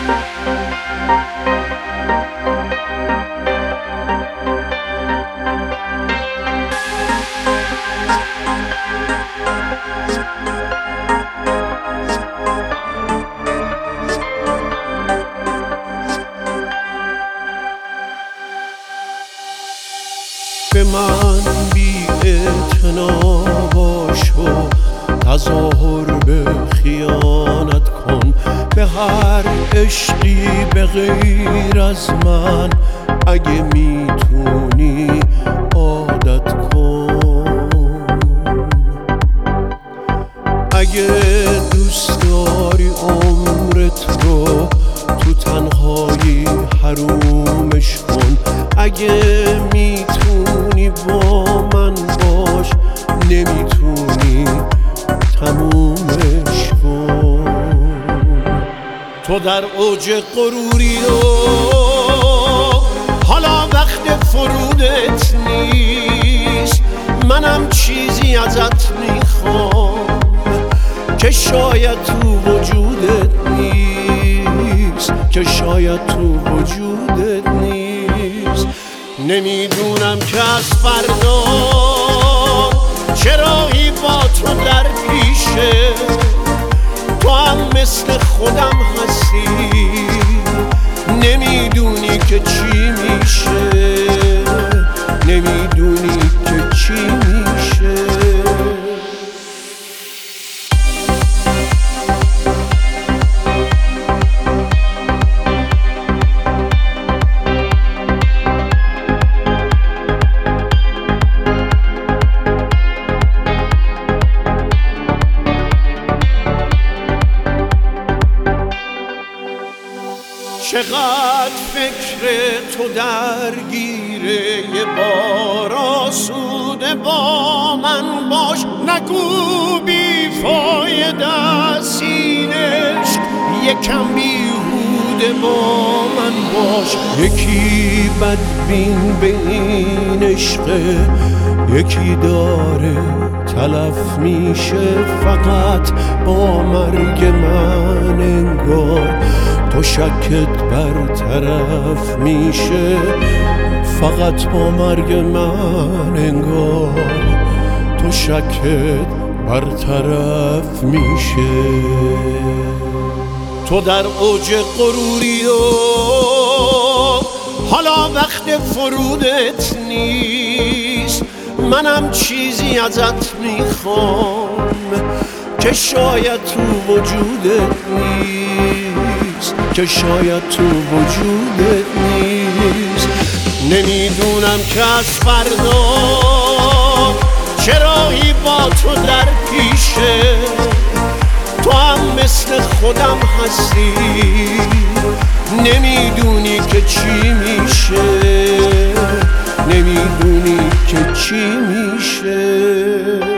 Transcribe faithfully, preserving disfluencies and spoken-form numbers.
به من بی اعتنا باش و تظاهر به خیانت کن، به هر عشقی به غیر از من اگه میتونی عادت کن. اگه دوست داری عمرت رو تو تنهایی حرومش کن، اگه میتونی با من باش، نمیتونی تمومش کن. تو در اوج غروری و حالا وقت فرودت نیست، منم چیزی ازت میخوام که شاید تو وجودت نیست، که شاید تو وجودت نیست. نمیدونم که از فردا چرایی با تو در پیشه، تو هم مثل خودم هستی، نمیدونی که چی میشه، نمیدونی که چی میشه. چقدر فکر تو درگیره، یه بار آسوده با من باش، نگو بی فایده است این عشق، یکم بیهوده با من باش. یکی بدبین به این عشقه، یکی داره تلف میشه فقط با مرگ من، انگار تو شکت برطرف میشه فقط با مرگ من، انگار تو شکت برطرف میشه. تو در اوج غروری و حالا وقت فرودت نیست، منم چیزی ازت میخوام که شاید تو وجودت نیست، که شاید تو وجودت نیست. نمیدونم که از فردا چرایی با تو در پیشه، تو هم مثل خودم هستی، نمیدونی که چی میشه، نمیدونی که چی میشه.